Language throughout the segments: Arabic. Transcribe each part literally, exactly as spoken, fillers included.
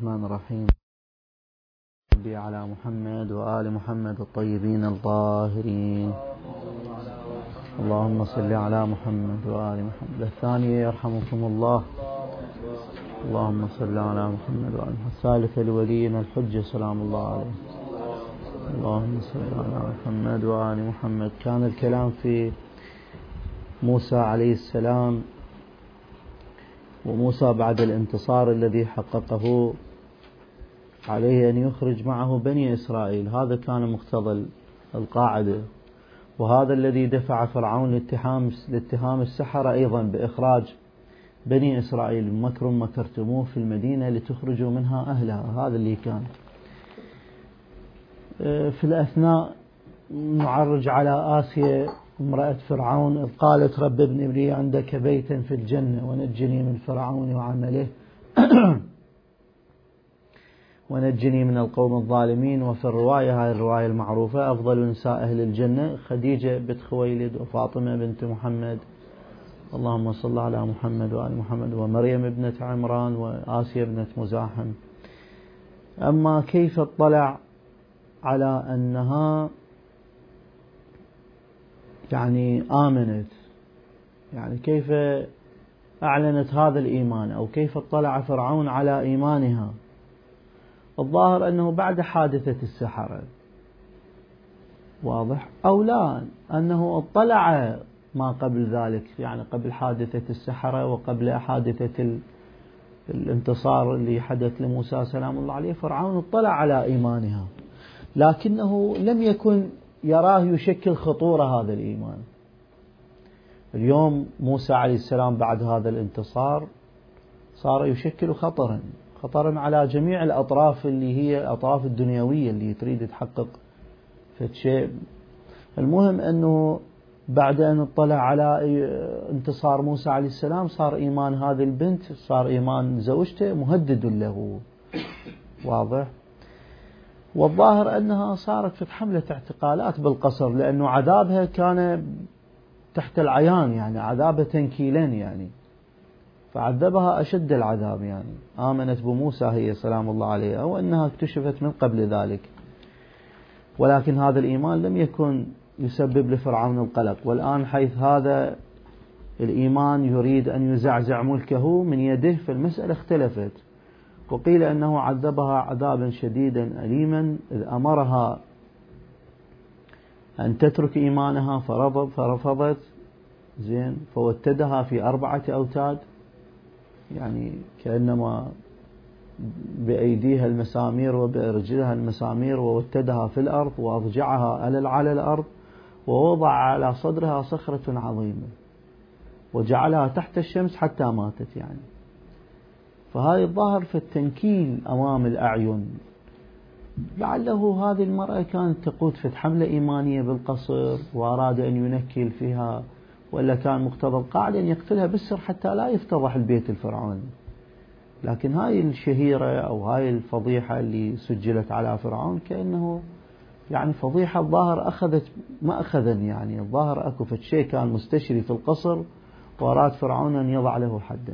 الرحمن الرحيم. صل على محمد وآل محمد الطيبين الطاهرين. اللهم صل على محمد وآل محمد. الثانية يرحمكم الله. اللهم صل على محمد وآل محمد. الثالثة لولينا الحجة سلام الله عليه. اللهم صل على محمد وآل محمد. كان الكلام في موسى عليه السلام، وموسى بعد الانتصار الذي حققه عليه أن يخرج معه بني إسرائيل. هذا كان مقتضى القاعدة، وهذا الذي دفع فرعون لاتهام لاتهام السحرة أيضا بإخراج بني إسرائيل. مكر مكرتموه في المدينة لتخرجوا منها أهلها. هذا اللي كان. في الأثناء نعرج على آسيا امرأة فرعون، إذ قالت رب ابن لي عندك بيتا في الجنة ونجني من فرعون وعمله ونجني من القوم الظالمين. وفي الرواية، هذه الرواية المعروفة، أفضل نساء أهل الجنة خديجة بنت خويلد وفاطمة بنت محمد، اللهم صل على محمد وآل محمد، ومريم ابنة عمران وآسيا ابنة مزاحم. أما كيف اطلع على أنها يعني آمنت، يعني كيف أعلنت هذا الإيمان، أو كيف اطلع فرعون على إيمانها؟ الظاهر أنه بعد حادثة السحرة، واضح أو لا، أنه اطلع ما قبل ذلك، يعني قبل حادثة السحرة وقبل حادثة الانتصار اللي حدث لموسى سلام الله عليه. فرعون اطلع على إيمانها، لكنه لم يكن يراه يشكل خطورة هذا الإيمان. اليوم موسى عليه السلام بعد هذا الانتصار صار يشكل خطرا خطرا على جميع الأطراف اللي هي الأطراف الدنيوية اللي تريد تحقق في شيء. المهم أنه بعد أن اطلع على انتصار موسى عليه السلام، صار إيمان هذه البنت، صار إيمان زوجته مهدد له، واضح. والظاهر أنها صارت في حملة اعتقالات بالقصر، لأنه عذابها كان تحت العيان، يعني عذابها تنكيلا، يعني فعذبها أشد العذاب. يعني آمنت بموسى هي سلام الله عليها، أو أنها اكتشفت من قبل ذلك، ولكن هذا الإيمان لم يكن يسبب لفرعون القلق. والآن حيث هذا الإيمان يريد أن يزعزع ملكه من يده، فالمسألة اختلفت، وقيل أنه عذبها عذابا شديدا أليما، إذ أمرها أن تترك إيمانها فرفضت، زين، فوتدها في أربعة أوتاد، يعني كأنما بأيديها المسامير وبرجلها المسامير، ووتدها في الأرض وأضجعها على الأرض، ووضع على صدرها صخرة عظيمة وجعلها تحت الشمس حتى ماتت. يعني فهذا الظاهر في التنكيل أمام الأعين. لعله هذه المرأة كانت تقود في حملة إيمانية بالقصر، وأراد أن ينكل فيها، ولا كان مقتضى القاعدة أن يقتلها بالسر حتى لا يفتضح البيت الفرعوني. لكن هاي الشهيرة أو هاي الفضيحة اللي سجلت على فرعون كأنه يعني فضيحة الظاهر أخذت ما أخذا، يعني الظاهر أكو في شيء كان مستشري في القصر، وأراد فرعون أن يضع له حدا.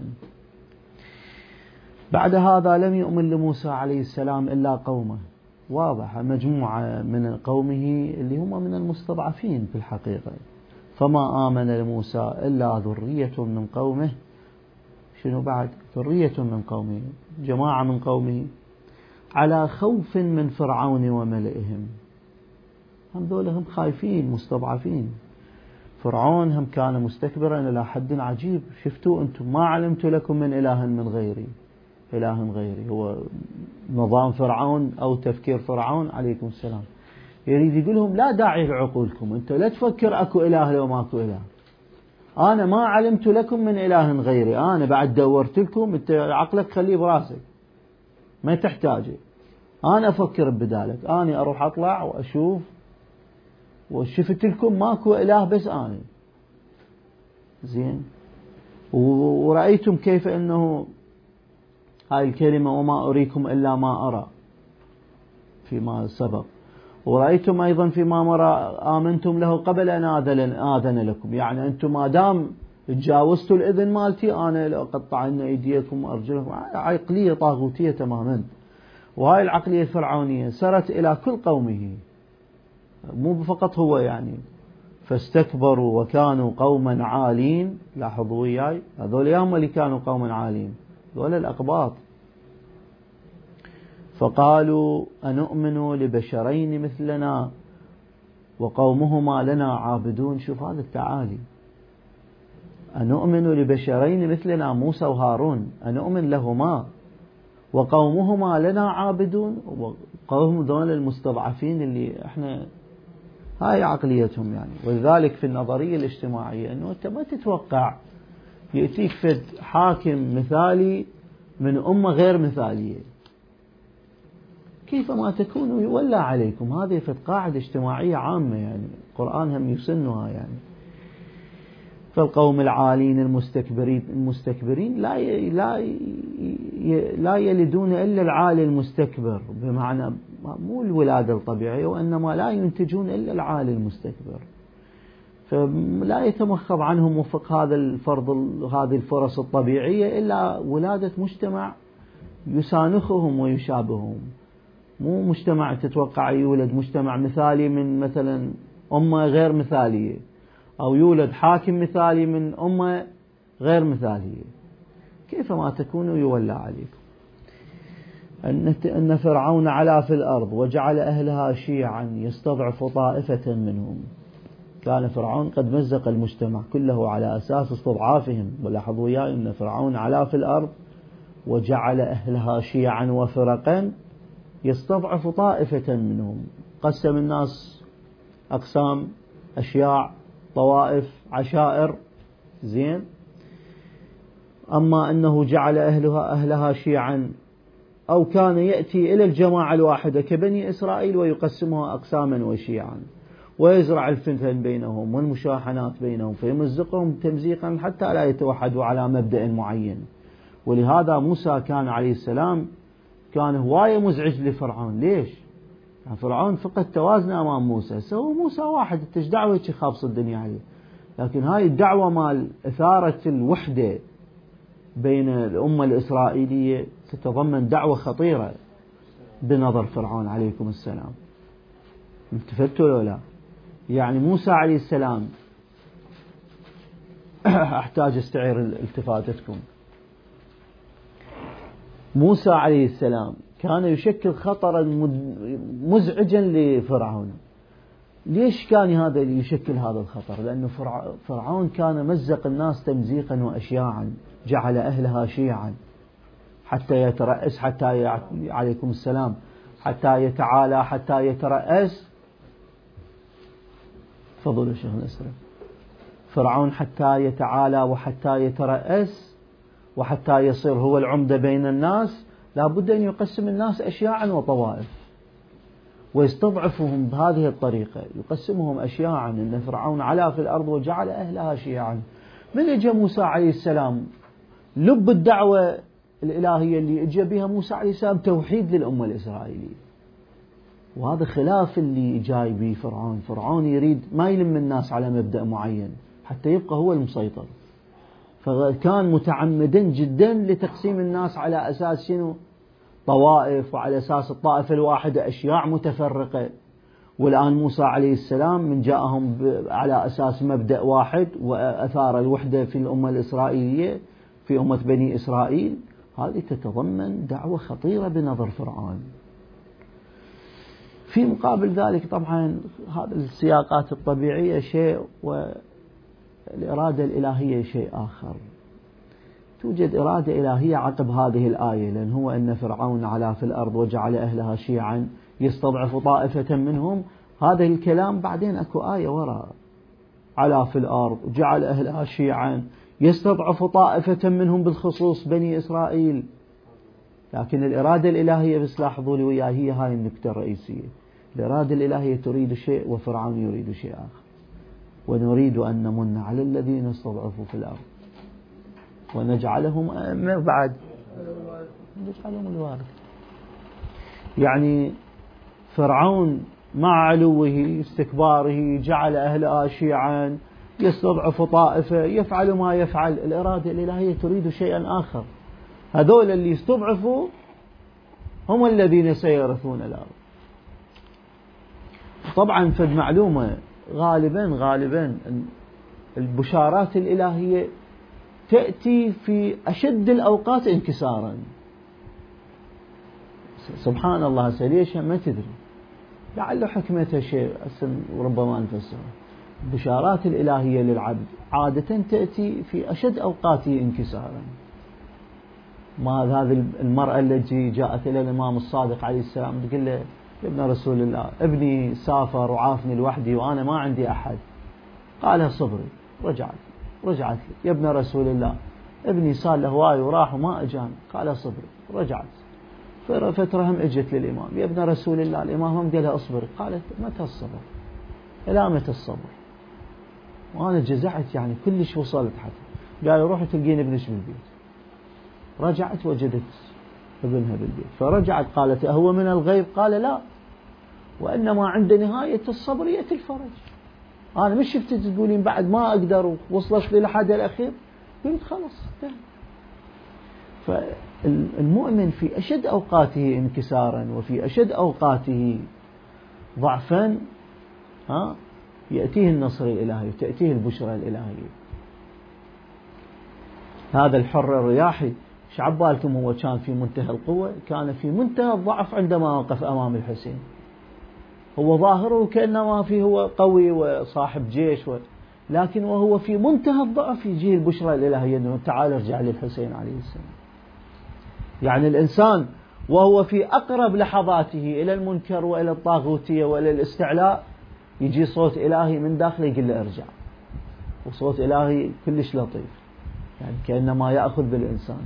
بعد هذا لم يؤمن لموسى عليه السلام إلا قومه، واضح، مجموعة من قومه اللي هم من المستضعفين في الحقيقة. فما آمن لموسى إلا ذرية من قومه. شنو بعد؟ ذرية من قومه، جماعة من قومه، على خوف من فرعون وملئهم. هم ذولهم خايفين مستضعفين. فرعون هم كان مستكبرا إلى حد عجيب. شفتوا أنتم ما علمت لكم من إله من غيري، إله غيري. هو نظام فرعون أو تفكير فرعون عليكم السلام. يريد يقولهم لا داعي لعقولكم، أنت لا تفكر أكو إله لو ماكو إله. أنا ما علمت لكم من إله غيري، أنا بعد دورت لكم، أنت عقلك خليه براسك ما تحتاجه، أنا أفكر بدالك. أنا أروح أطلع وأشوف وشفت لكم ماكو إله بس أنا، زين. ورأيتم كيف أنه هاي الكلمة وما أريكم إلا ما أرى فيما سبق، ورأيتم أيضا فيما مر آمنتم له قبل أن آذن لكم. يعني أنتم ما دام تجاوزتوا الإذن مالتي، أنا لأقطعن أيديكم وأرجلكم. عقلية طاغوتية تماما. وهاي العقلية الفرعونية سرت إلى كل قومه، مو فقط هو يعني. فاستكبروا وكانوا قوما عالين. لاحظوا وياي، هذول هم اللي كانوا قوما عالين، هذول الأقباط. فقالوا أنؤمن لبشرين مثلنا وقومهما لنا عابدون. شوف هذا التعالي، أنؤمن لبشرين مثلنا، موسى وهارون، أنؤمن لهما وقومهما لنا عابدون. وقوم دول المستضعفين اللي احنا هاي عقليتهم يعني. ولذلك في النظرية الاجتماعية أنه أنت ما تتوقع يأتيك فد حاكم مثالي من أمة غير مثالية، كيفما تكونوا يولى عليكم. هذه فد قاعدة اجتماعية عامة يعني، القرآن هم يسنها يعني. فالقوم العالين المستكبرين المستكبرين لا ي... لا ي... لا يلدون إلا العالي المستكبر، بمعنى مو الولادة الطبيعية، وإنما لا ينتجون إلا العالي المستكبر. فلا يتمخض عنهم وفق هذا الفرض هذه الفرص الطبيعية إلا ولادة مجتمع يسانخهم ويشابههم. مو مجتمع تتوقع يولد مجتمع مثالي من مثلا أمة غير مثالية، أو يولد حاكم مثالي من أمة غير مثالية. كيفما تكونوا يولى عليكم. أن فرعون علا في الأرض وجعل أهلها شيعا يستضعف طائفة منهم. كان فرعون قد مزق المجتمع كله على أساس استضعافهم. ولاحظوا وياي أن فرعون علا في الأرض وجعل أهلها شيعا وفرقا يستضعف طائفة منهم. قسم الناس أقسام، أشياع، طوائف، عشائر، زين. أما أنه جعل أهلها أهلها شيعا، أو كان يأتي إلى الجماعة الواحدة كبني إسرائيل ويقسمها أقساما وشيعا، ويزرع الفتن بينهم والمشاحنات بينهم، فيمزقهم تمزيقا حتى لا يتوحدوا على مبدأ معين. ولهذا موسى كان عليه السلام كان هواية مزعج لفرعون. ليش؟ يعني فرعون فقد توازن أمام موسى، سوى موسى واحد، انتش دعوة خابص الدنيا عليه. لكن هاي الدعوة مال إثارة الوحدة بين الأمة الإسرائيلية تتضمن دعوة خطيرة بنظر فرعون عليكم السلام. انتفتوا لو لا؟ يعني موسى عليه السلام أحتاج استعير التفاتتكم. موسى عليه السلام كان يشكل خطرا مزعجا لفرعون. ليش كان هذا يشكل هذا الخطر؟ لأنه فرعون كان مزق الناس تمزيقا وأشياعا، جعل أهلها شيعا حتى يترأس، حتى عليكم السلام حتى يتعالى، حتى يترأس. تفضلوا شيخ الأسرة. فرعون حتى يتعالى وحتى يترأس وحتى يصير هو العمدة بين الناس، لابد أن يقسم الناس أشياعا وطوائف ويستضعفهم بهذه الطريقة، يقسمهم أشياعا. إن فرعون علا في الأرض وجعل أهلها شيعا. من اجى موسى عليه السلام لب الدعوة الإلهية اللي اجى بها موسى عليه السلام توحيد للأمة الإسرائيلية، وهذا خلاف اللي جاي به فرعون. فرعون يريد ما يلم الناس على مبدأ معين حتى يبقى هو المسيطر، فكان متعمدا جدا لتقسيم الناس على أساس شنو؟ طوائف، وعلى أساس الطائفة الواحدة أشياع متفرقة. والآن موسى عليه السلام من جاءهم على أساس مبدأ واحد وأثار الوحدة في الأمة الإسرائيلية، في أمة بني إسرائيل. هذه تتضمن دعوة خطيرة بنظر فرعون. في مقابل ذلك طبعا هذه السياقات الطبيعية شيء والإرادة الإلهية شيء آخر. توجد إرادة إلهية عقب هذه الآية، لأن هو أن فرعون علا في الأرض وجعل أهلها شيعا يستضعف طائفة منهم. هذا الكلام بعدين أكو آية وراء، علا في الأرض وجعل أهلها شيعا يستضعف طائفة منهم بالخصوص بني إسرائيل. لكن الإرادة الإلهية بس لاحظوا لي وياي هي هاي النكتة الرئيسية. الإرادة الإلهية تريد شيء وفرعون يريد شيء آخر. ونريد أن نمن على الذين استضعفوا في الأرض ونجعلهم أئمة بعد نجعلهم الوارث. يعني فرعون مع علوه استكباره جعل أهلها شيعا يستضعف طائفة، يفعل ما يفعل. الإرادة الإلهية تريد شيئا آخر. هذول اللي يستضعفوا هم الذين سيرثون الأرض. طبعا فد معلومة، غالبا غالبا البشارات الإلهية تأتي في أشد الأوقات انكسارا. سبحان الله، ليش ما تدري، لعل حكمتها شيء وربما نفسره. البشارات الإلهية للعبد عادة تأتي في أشد أوقاته انكسارا. ما هذه المرأة التي جاءت إلى الإمام الصادق عليه السلام تقول له: يا ابن رسول الله، ابني سافر وعافني لوحدي وأنا ما عندي أحد. قال: صبري. رجعت رجعت يا ابن رسول الله، ابني صار له هواي وراح وما أجاني. قال: صبري. رجعت فترة هم اجت للإمام: يا ابن رسول الله. الإمام هم قال لها: اصبر. قالت: متى الصبر؟ إلى متى الصبر؟ وأنا جزعت، يعني كلش وصلت حتى. قال: روحي تلقين ابنك بالبيت. رجعت وجدت ابنها بالبيت، فرجعت قالت: أهو من الغيب؟ قال: لا، وإنما عند نهاية الصبر يأتي الفرج. أنا مش شفت تقولين بعد ما أقدر ووصلت لي لحد الأخير. قلت خلاص. فالمؤمن في أشد أوقاته انكسارا وفي أشد أوقاته ضعفا ها يأتيه النصر الإلهي وتأتيه البشرى الإلهية. هذا الحر الرياحي شعبالكم هو كان في منتهى القوة، كان في منتهى الضعف عندما وقف أمام الحسين. هو ظاهره كأنما فيه هو قوي وصاحب جيش و... لكن وهو في منتهى الضعف يجيه البشرى الإلهية أنه تعال ارجع للحسين عليه السلام. يعني الإنسان وهو في أقرب لحظاته إلى المنكر وإلى الطاغوتية وإلى الاستعلاء يجي صوت إلهي من داخله يقول له ارجع، وصوت إلهي كلش لطيف، يعني كأنما يأخذ بالإنسان.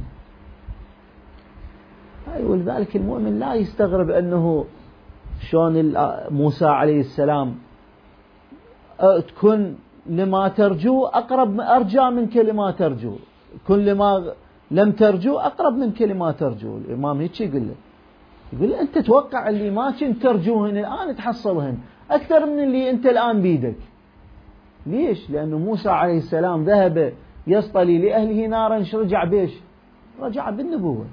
ولذلك المؤمن لا يستغرب أنه شلون موسى عليه السلام تكون لما ترجو أقرب أرجى من كلمة ترجو، كل ما لم ترجو أقرب من كلمة ترجو. الإمام هيك يقول له، يقول له أنت توقع اللي ما كنت ترجوهن الآن تحصلهن أكثر من اللي أنت الآن بيدك. ليش؟ لأنه موسى عليه السلام ذهب يصطلي لأهله نارا، رجع بيش؟ رجع بالنبوة.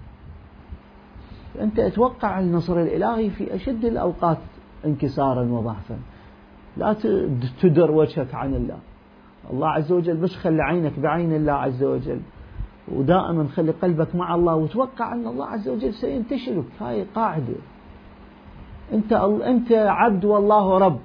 أنت أتوقع النصر الإلهي في أشد الأوقات انكسارا وضعفا. لا تدر وجهك عن الله. الله عز وجل بس خلي عينك بعين الله عز وجل، ودائما خلي قلبك مع الله، وتوقع أن الله عز وجل سينتشلك. هاي قاعدة. أنت أنت عبد والله رب.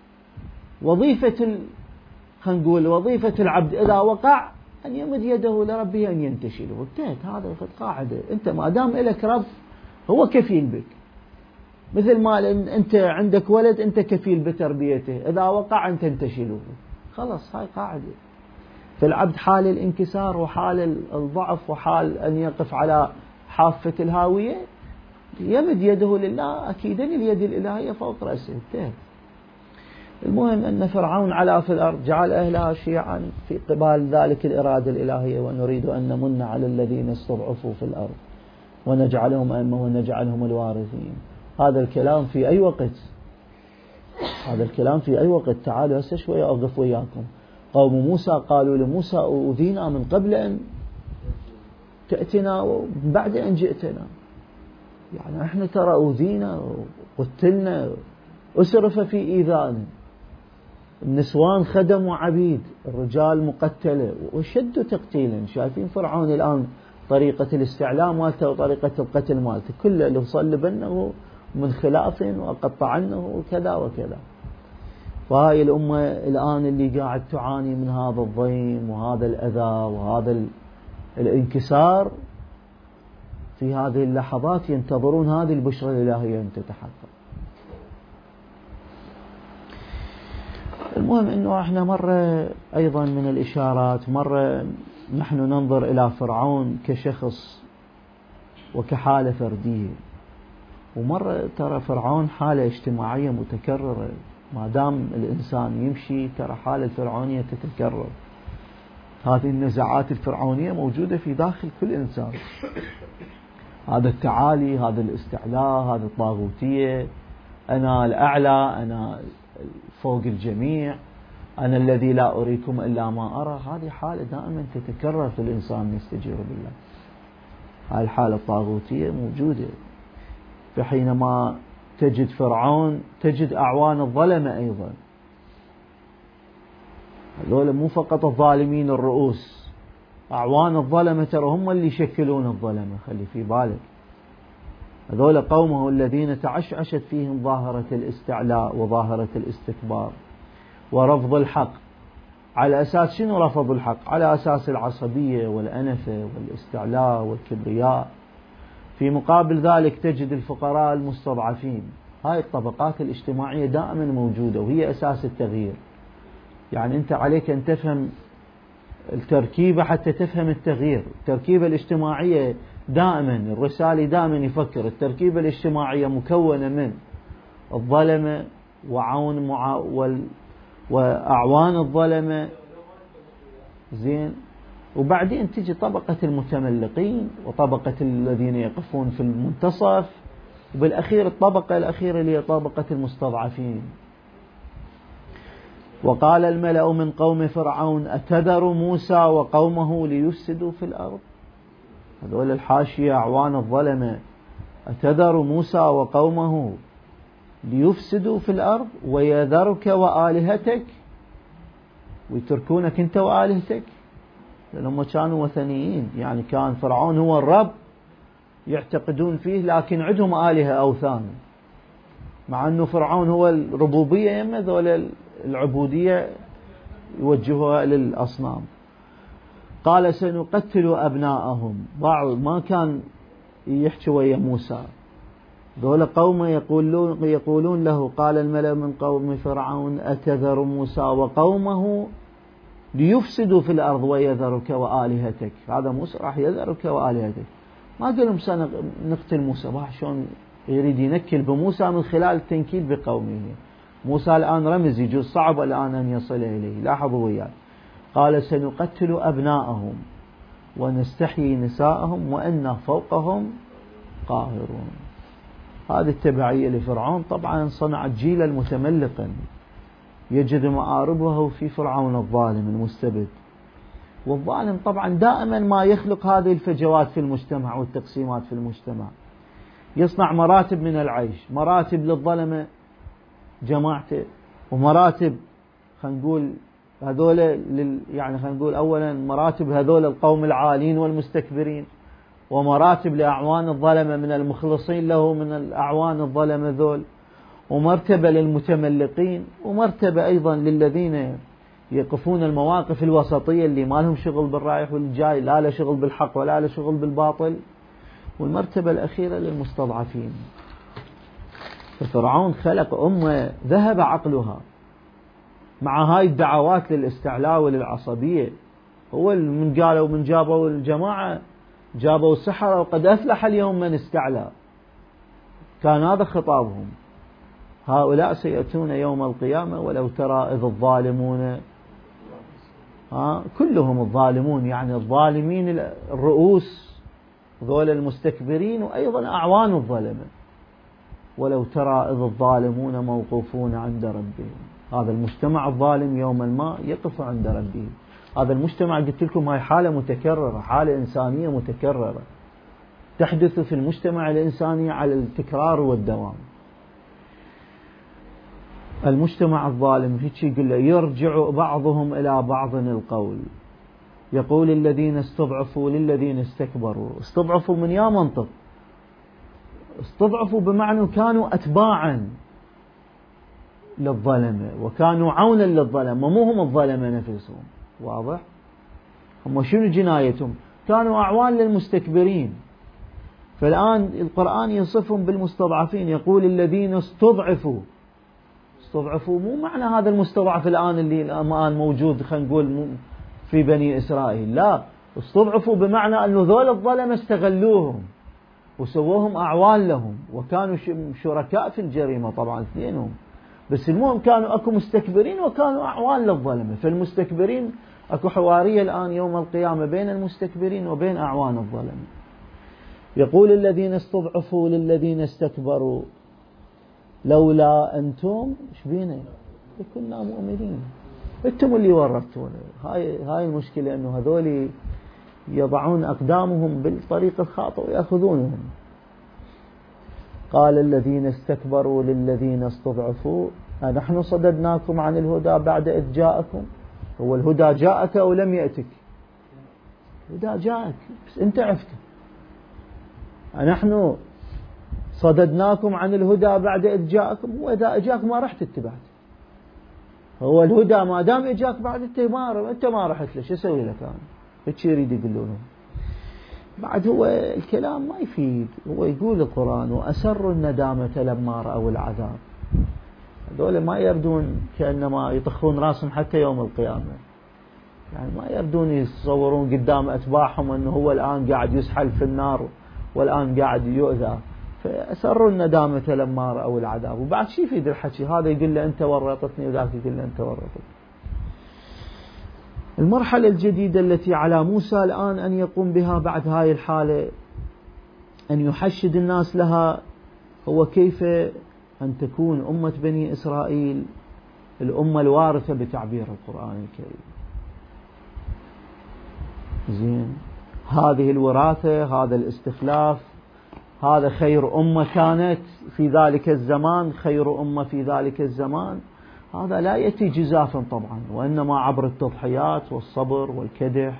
وظيفة ال... خلينا نقول وظيفة العبد إذا وقع أن يمد يده لربه أن ينتشله. انتهت. هذا قاعدة. أنت ما دام إلك رب هو كفيل بك، مثل ما أنت عندك ولد أنت كفيل بتربيته، إذا وقع أنت تنتشله. خلاص، هاي قاعدة. فالعبد حال الانكسار وحال الضعف وحال أن يقف على حافة الهاوية يمد يده لله، أكيدا اليد الإلهية فوق رأسه. انتهت. المهم أن فرعون علا في الأرض، جعل أهلها شيعا في قبال ذلك الإرادة الإلهية: ونريد أن نمن على الذين استضعفوا في الأرض ونجعلهم أئمة ونجعلهم الوارثين. هذا الكلام في أي وقت؟ هذا الكلام في أي وقت؟ تعالوا هسه شوية أوقف وياكم. قوم موسى قالوا لموسى: أوذينا من قبل أن تأتنا وبعد أن جئتنا. يعني احنا ترى أوذينا وقتلنا، أسرف في إيذائنا، النسوان خدم وعبيد، الرجال مقتلة وشدوا تقتيلا. شايفين فرعون الآن طريقة الاستعلاء مالته وطريقة القتل مالته، كله اللي صلبنه من خلاف وقطعنه وكذا وكذا. فهاي الأمة الآن اللي قاعد تعاني من هذا الضيم وهذا الأذى وهذا الانكسار، في هذه اللحظات ينتظرون هذه البشرى الإلهية أن تتحقق. المهم أنه احنا مرة أيضا من الإشارات، مرة نحن ننظر إلى فرعون كشخص وكحالة فردية، ومرة ترى فرعون حالة اجتماعية متكررة. ما دام الإنسان يمشي ترى حالة الفرعونية تتكرر. هذه النزاعات الفرعونية موجودة في داخل كل إنسان. هذا التعالي، هذا الاستعلاء، هذا الطاغوتية، أنا الأعلى، أنا فوق الجميع، أنا الذي لا أريكم إلا ما أرى. هذه حالة دائما تتكرر في الإنسان يستجير بالله. هذه الحالة الطاغوتية موجودة. فحينما تجد فرعون تجد أعوان الظلمة أيضا. هذول مو فقط الظالمين الرؤوس، أعوان الظلمة ترى هم اللي يشكلون الظلمة، خلي في بالك. هذول قومه الذين تعشعشت فيهم ظاهرة الاستعلاء وظاهرة الاستكبار ورفض الحق. على أساس شنو رفضوا الحق؟ على أساس العصبية والأنفة والاستعلاء والكبرياء. في مقابل ذلك تجد الفقراء المستضعفين. هاي الطبقات الاجتماعية دائما موجودة وهي أساس التغيير. يعني أنت عليك أن تفهم التركيبة حتى تفهم التغيير. التركيبة الاجتماعية دائما، الرسالي دائما يفكر التركيبة الاجتماعية مكونة من الظلمة وعون مع وال وأعوان الظلمة، زين، وبعدين تجي طبقة المتملقين وطبقة الذين يقفون في المنتصف، وبالأخير الطبقة الأخيرة اللي هي طبقة المستضعفين. وقال الملأ من قوم فرعون أتذر موسى وقومه ليفسدوا في الأرض. هذول الحاشية أعوان الظلمة. أتذر موسى وقومه ليفسدوا في الأرض ويذرك وآلهتك، ويتركونك أنت وآلهتك، لأنهم كانوا وثنيين. يعني كان فرعون هو الرب يعتقدون فيه، لكن عندهم آلهة أوثان، مع أنه فرعون هو الربوبية، يما ذول العبودية يوجهها للأصنام. قال سنقتل أبناءهم. بعض ما كان يحكي ويا موسى، ذول قوم يقولون, يقولون له قال الملأ من قوم فرعون أتذر موسى وقومه ليفسدوا في الأرض ويذرك وآلهتك. هذا موسى راح يذرك وآلهتك. ما قال لهم سنقتل موسى، راح شلون يريد ينكل بموسى من خلال التنكيل بقومه. موسى الآن رمز، يجوز صعب الآن أن يصل إليه. لاحظوا وياه، قال سنقتل أبناءهم ونستحيي نساءهم وإنا فوقهم قاهرون. هذه التبعية لفرعون طبعا صنعت جيلا متملقا يجد مآربه في فرعون الظالم المستبد. والظالم طبعا دائما ما يخلق هذه الفجوات في المجتمع والتقسيمات في المجتمع. يصنع مراتب من العيش، مراتب للظلمة جماعته، ومراتب خلينا نقول هذول لل يعني خلينا نقول أولا مراتب هذول القوم العالين والمستكبرين، ومراتب لأعوان الظلمة من المخلصين له من الأعوان الظلمة ذول، ومرتبة للمتملقين، ومرتبة أيضا للذين يقفون المواقف الوسطية اللي ما لهم شغل بالرايح والجاي، لا له شغل بالحق ولا له شغل بالباطل، والمرتبة الأخيرة للمستضعفين. ففرعون خلق أمة ذهب عقلها مع هاي الدعوات للاستعلاء وللعصبية. هو من قالوا من جابوا الجماعة جابوا السحرة وقد أفلح اليوم من استعلى، كان هذا خطابهم. هؤلاء سيأتون يوم القيامة ولو ترى إذ الظالمون، ها كلهم الظالمون، يعني الظالمين الرؤوس ذول المستكبرين وأيضا أعوان الظلمة. ولو ترى إذ الظالمون موقوفون عند ربهم. هذا المجتمع الظالم يوم ما يقف عند ربه. هذا المجتمع قلت لكم هاي حالة متكررة، حالة إنسانية متكررة تحدث في المجتمع الإنساني على التكرار والدوام. المجتمع الظالم هيك يقول له يرجع بعضهم إلى بعض القول، يقول الذين استضعفوا للذين استكبروا. استضعفوا من يا منطق، استضعفوا بمعنى كانوا أتباعا للظلمة وكانوا عونا للظلمة، مو هم الظلمة نفسهم. واضح؟ هم شنو جنايتهم؟ كانوا أعوان للمستكبرين. فالآن القرآن يصفهم بالمستضعفين، يقول الذين استضعفوا. استضعفوا مو معنى هذا المستضعف الآن اللي الآن موجود خلينا نقول في بني إسرائيل، لا، استضعفوا بمعنى أنه ذول الظلمة استغلوهم وسووهم أعوان لهم وكانوا شركاء في الجريمة طبعا اثنينهم. بس المهم كانوا أكو مستكبرين وكانوا أعوان للظلمة. فالمستكبرين أكو حوارية الآن يوم القيامة بين المستكبرين وبين أعوان الظلمة. يقول الذين استضعفوا للذين استكبروا لولا أنتم شبينا كنا مؤمنين. أنتم اللي ورطتونا. هاي هاي المشكلة، أنه هذول يضعون أقدامهم بالطريق الخاطئ ويأخذونهم. قال الذين استكبروا للذين استضعفوا أنحن صددناكم عن الهدى بعد إذ جاءكم. هو الهدى جاءك أو لم يأتك؟ الهدى جاءك بس أنت عفت. نحن صددناكم عن الهدى بعد إذ جاءكم، وإذا أجاك ما رحت اتبعت. هو الهدى ما دام إجاك بعد أنت ما أنت ما رحت له، شو أسوي لك أنا؟ إيش يريد يقولونه؟ بعد هو الكلام ما يفيد. هو يقول القرآن وأسروا الندامة لما رأوا العذاب. هذول ما يردون كأنما يطخون راسهم حتى يوم القيامة، يعني ما يردون يتصورون قدام أتباعهم أنه هو الآن قاعد يسحل في النار والآن قاعد يؤذى. فأسروا الندامة لما رأوا العذاب. وبعد شي يفيد الحكي؟ هذا يقول له أنت ورطتني وذاك يقول له أنت ورطتني. المرحلة الجديدة التي على موسى الآن أن يقوم بها بعد هاي الحالة، أن يحشد الناس لها، هو كيف أن تكون أمة بني إسرائيل الأمة الوارثة بتعبير القرآن الكريم. زين، هذه الوراثة، هذا الاستخلاف، هذا خير أمة كانت في ذلك الزمان، خير أمة في ذلك الزمان، هذا لا يأتي جزافا طبعا، وإنما عبر التضحيات والصبر والكدح.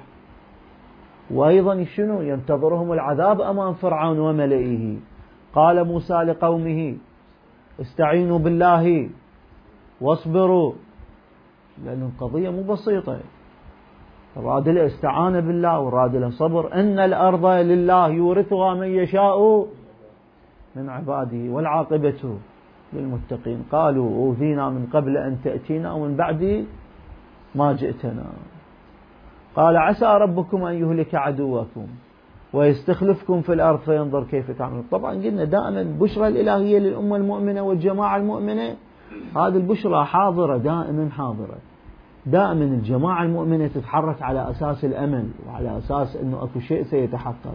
وأيضا شنو؟ ينتظرهم العذاب أمام فرعون وملئه. قال موسى لقومه استعينوا بالله واصبروا، لأن القضية مو بسيطة. راد له استعانة بالله وراد له صبر. إن الأرض لله يورثها من يشاء من عباده والعاقبة للمتقين. قالوا أوذينا من قبل أن تأتينا ومن بعد ما جئتنا. قال عسى ربكم أن يهلك عدوكم ويستخلفكم في الأرض فينظر كيف تعملون. طبعا قلنا دائما البشرى الإلهية للأمة المؤمنة والجماعة المؤمنة، هذه البشرى حاضرة دائما حاضرة. دائما الجماعة المؤمنة تتحرك على أساس الأمل وعلى أساس أنه أكو شيء سيتحقق.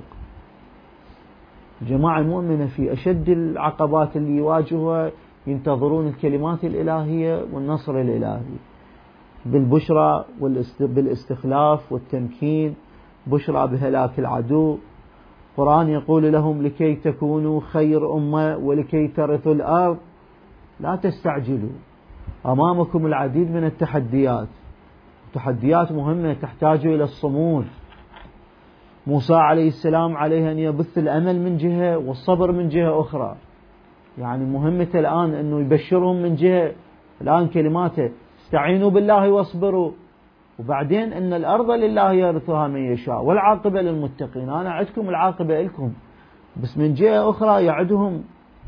الجماعة المؤمنة في أشد العقبات اللي يواجهها ينتظرون الكلمات الإلهية والنصر الإلهي بالبشرى بالاستخلاف والتمكين، بشرى بهلاك العدو. القرآن يقول لهم لكي تكونوا خير أمة ولكي ترثوا الأرض لا تستعجلوا، أمامكم العديد من التحديات، تحديات مهمة تحتاج إلى الصمود. موسى عليه السلام عليه أن يبث الأمل من جهة والصبر من جهة أخرى. يعني مهمته الآن أنه يبشرهم من جهة، الآن كلماته استعينوا بالله واصبروا، وبعدين أن الأرض لله يرثها من يشاء والعاقبة للمتقين. أنا أعدكم العاقبة لكم، بس من جهة أخرى يعدهم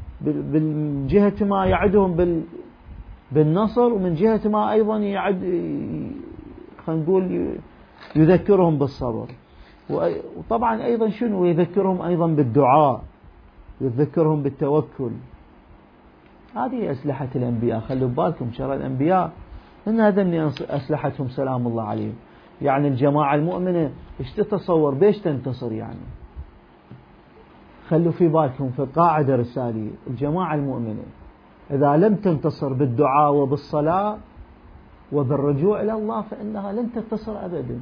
من جهة ما يعدهم بالنصر، ومن جهة ما أيضا يعد خلينا نقول يذكرهم بالصبر. وطبعا أيضا شنو يذكرهم أيضا بالدعاء، يذكرهم بالتوكل. هذه أسلحة الأنبياء. خلوا بالكم شرى الأنبياء إن هذا من أسلحتهم سلام الله عليهم. يعني الجماعة المؤمنة إيش تتصور بيش تنتصر؟ يعني خلوا في بالكم في قاعدة رسالية، الجماعة المؤمنة إذا لم تنتصر بالدعاء وبالصلاة وبالرجوع إلى الله فإنها لن تنتصر أبدا.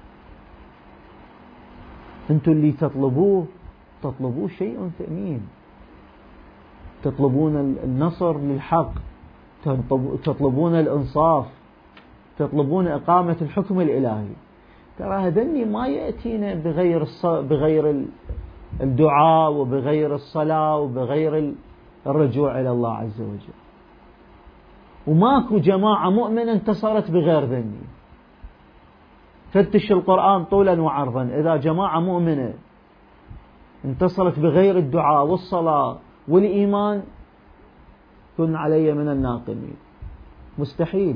أنتم اللي تطلبوه تطلبوه شيء ثمين، تطلبون النصر للحق، تطلبون الإنصاف، تطلبون إقامة الحكم الإلهي. ترى هذني ما يأتينا بغير بغير الدعاء وبغير الصلاة وبغير الرجوع إلى الله عز وجل. وماكو جماعة مؤمنة انتصرت بغير ذني. فتش القرآن طولا وعرضا، إذا جماعة مؤمنة انتصرت بغير الدعاء والصلاة والإيمان كن علي من الناقمين. مستحيل.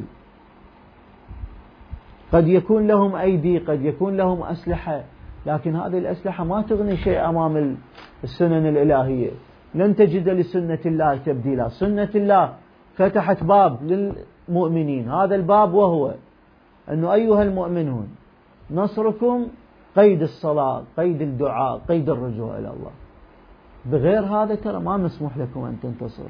قد يكون لهم أيدي، قد يكون لهم أسلحة، لكن هذه الأسلحة ما تغني شيء أمام السنن الإلهية. لن تجد لسنة الله تبديلا. سنة الله فتحت باب للمؤمنين، هذا الباب وهو أنه أيها المؤمنون نصركم قيد الصلاة، قيد الدعاء، قيد الرجوع إلى الله. بغير هذا ترى ما مسموح لكم أن تنتصروا.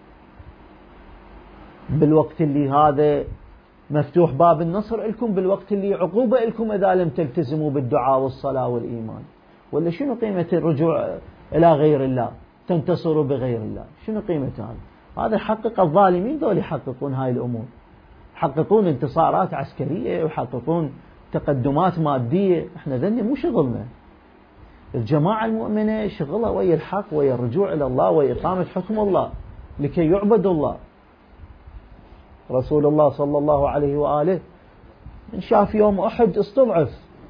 بالوقت اللي هذا مفتوح باب النصر لكم، بالوقت اللي عقوبة لكم إذا لم تلتزموا بالدعاء والصلاة والإيمان. ولا شنو قيمة الرجوع إلى غير الله؟ تنتصروا بغير الله. شنو قيمة هذا؟ هذا يحقق الظالمين دول يحققون هاي الأمور، يحققون انتصارات عسكرية ويحققون تقدمات مادية. احنا ذني مو شغلنا. الجماعة المؤمنة شغلها ويا الحق ويا الرجوع إلى الله ويا إقامة حكم الله لكي يعبد الله. رسول الله صلى الله عليه وآله من شاف يوم أحد استضعف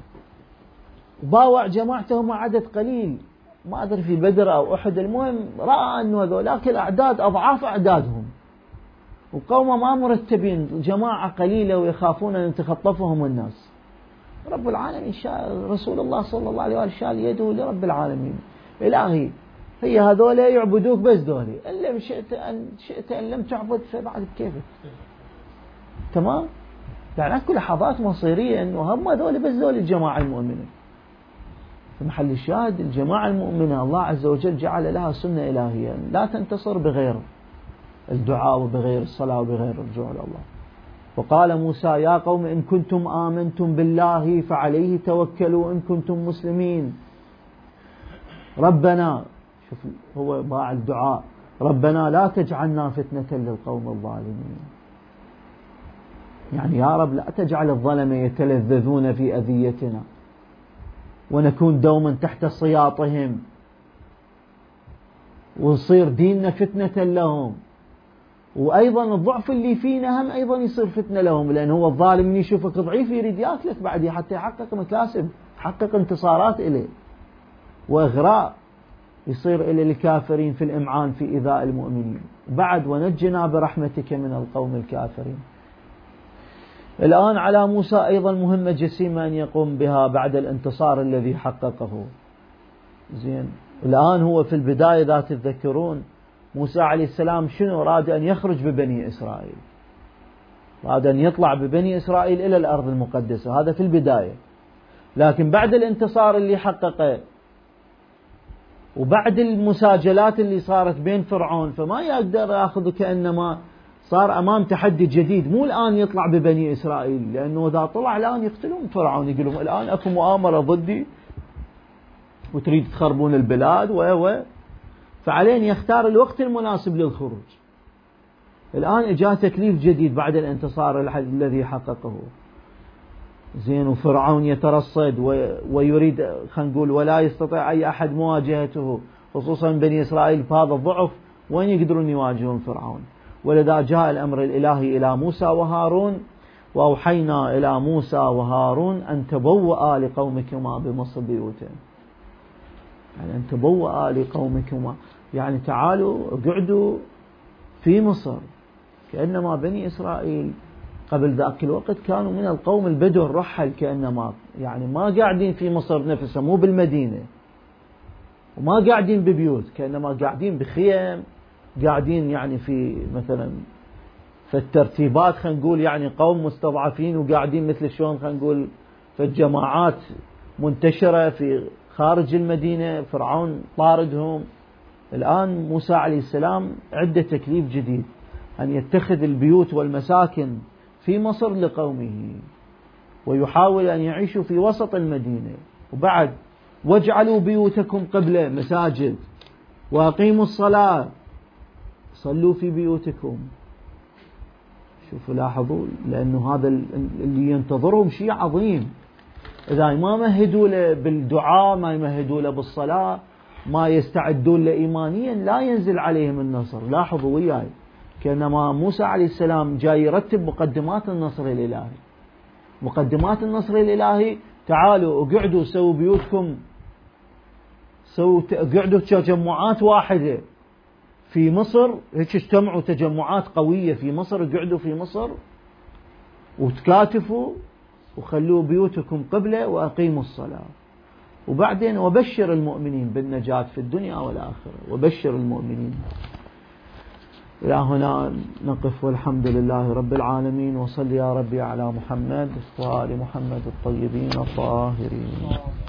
باوع جماعته مع عدد قليل، ما أدري في بدر أو أحد، المهم رأى أنه هذولاك الأعداد أضعاف أعدادهم وقوم ما مرتبين، جماعة قليلة ويخافون أن تخطفهم الناس. رب العالمين شاء، رسول الله صلى الله عليه وآله شال يده لرب العالمين، إلهي هي هذولا يعبدوك بس دولي، إن شئت أن شئت أن لم تعبد فبعد كيفك. تمام؟ يعني أكو لحظات مصيرية أنه هم هذول بس دول الجماعة المؤمنة. في محل الشاهد الجماعة المؤمنة الله عز وجل جعل لها سنة إلهية لا تنتصر بغير الدعاء وبغير الصلاة وبغير الرجوع إلى الله. وقال موسى يا قوم إن كنتم آمنتم بالله فعليه توكلوا إن كنتم مسلمين. ربنا، شوف هو باع الدعاء، ربنا لا تجعلنا فتنة للقوم الظالمين. يعني يا رب لا تجعل الظلمة يتلذذون في أذيتنا ونكون دوما تحت صياطهم ونصير ديننا فتنة لهم، وأيضا الضعف اللي فينا هم أيضا يصير فتنة لهم، لأن هو الظالم من يشوفك ضعيف يريد يأكلك بعد حتى يحقق مكاسب، يحقق انتصارات إليه، وإغراء يصير إلى الكافرين في الإمعان في إيذاء المؤمنين. بعد ونجنا برحمتك من القوم الكافرين. الآن على موسى أيضا مهمة جسيمة أن يقوم بها بعد الانتصار الذي حققه. زين، الآن هو في البداية إذا تتذكرون موسى عليه السلام شنو راد؟ أن يخرج ببني إسرائيل، راد أن يطلع ببني إسرائيل إلى الأرض المقدسة، هذا في البداية. لكن بعد الانتصار اللي حققه وبعد المساجلات اللي صارت بين فرعون، فما يقدر يأخذ كأنما صار أمام تحدي جديد. مو الآن يطلع ببني إسرائيل، لأنه إذا طلع الآن يقتلون فرعون، يقولون الآن أكو مؤامرة ضدي وتريد تخربون البلاد و فعليه يختار الوقت المناسب للخروج. الآن إجا تكليف جديد بعد الانتصار الذي حققه. زين، وفرعون يترصد ويريد، خلينا نقول، ولا يستطيع أي أحد مواجهته، خصوصا بني إسرائيل بهذا الضعف وين يقدرون يواجهون فرعون. ولذا جاء الأمر الإلهي إلى موسى وهارون، وأوحينا إلى موسى وهارون أن تبوأ لقومكما بمصر بيوتا. يعني أن تبوأ لقومكما، يعني تعالوا اقعدوا في مصر. كأنما بني إسرائيل قبل ذاك الوقت كانوا من القوم البدو الرحل، كأنما يعني ما قاعدين في مصر نفسها، مو بالمدينة، وما قاعدين ببيوت، كأنما قاعدين بخيم، قاعدين يعني في مثلا في الترتيبات، خلينا نقول يعني قوم مستضعفين وقاعدين مثل شلون خلينا نقول في الجماعات منتشرة في خارج المدينة، فرعون طاردهم. الآن موسى عليه السلام عنده تكليف جديد أن يتخذ البيوت والمساكن في مصر لقومه، ويحاول أن يعيشوا في وسط المدينة. وبعد واجعلوا بيوتكم قبلة، مساجد، وأقيموا الصلاة، صلوا في بيوتكم. شوفوا لاحظوا، لأنه هذا اللي ينتظرهم شيء عظيم. إذا ما مهدوا له بالدعاء، ما يمهدوا له بالصلاة، ما يستعدون له إيمانيا، لا ينزل عليهم النصر. لاحظوا وياي، كأنما موسى عليه السلام جاي يرتب مقدمات النصر الإلهي. مقدمات النصر الإلهي، تعالوا اقعدوا سووا بيوتكم، سووا اقعدوا تجمعات واحدة في مصر، هيك اجتمعوا تجمعات قوية في مصر، اقعدوا في مصر وتكاتفوا وخلوا بيوتكم قبلة وأقيموا الصلاة. وبعدين وبشر المؤمنين بالنجاة في الدنيا والآخرة، وبشر المؤمنين. إلى هنا نقف، والحمد لله رب العالمين. وصل يا ربي على محمد وآل محمد الطيبين الطاهرين.